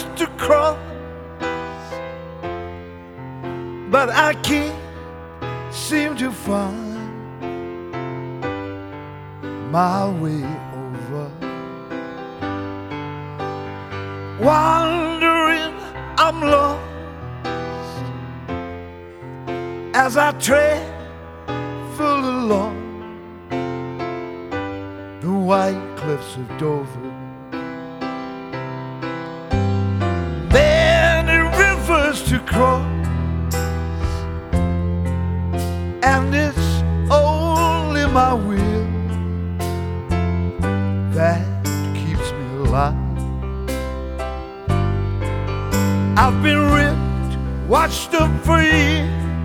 rivers to cross, but I can't seem to find my way over. Wandering, I'm lost as I travel along the white cliffs of Dover. Many rivers to cross, and it's only my will that keeps me alive. I've been ripped, washed up for years,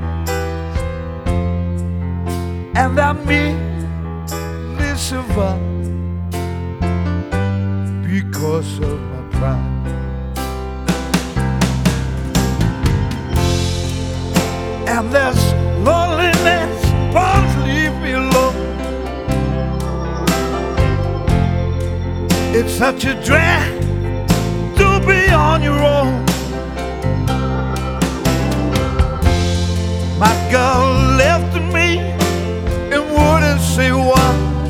and I merely survive because of my pride. And this loneliness won't leave me alone. It's such a drag to be on your own. My girl left me and wouldn't say why.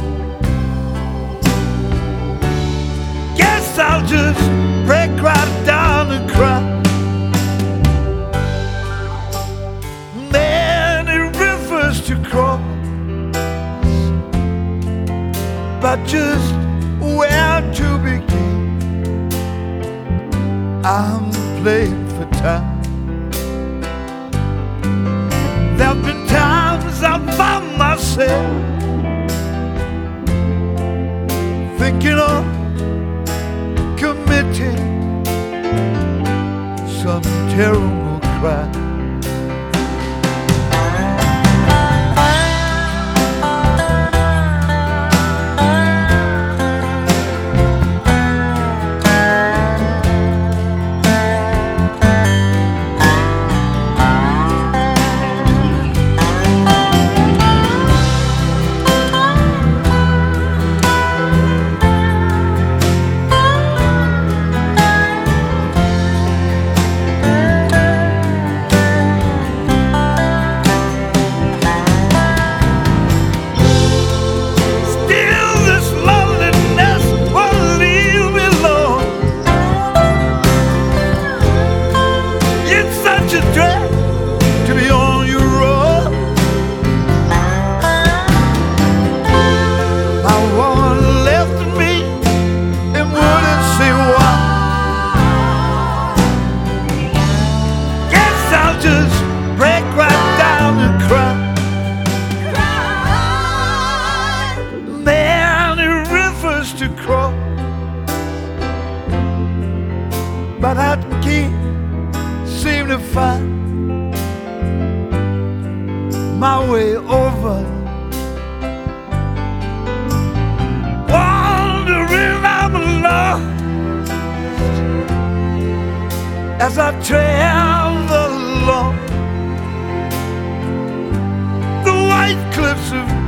Guess I'll just break right down and cry. Many rivers to cross, but just where to begin? I'm playing for time. There've been times I found myself thinking of committing some terrible crime. To cross, but I can't seem to find my way over. Wandering, I'm lost as I travel along the white cliffs of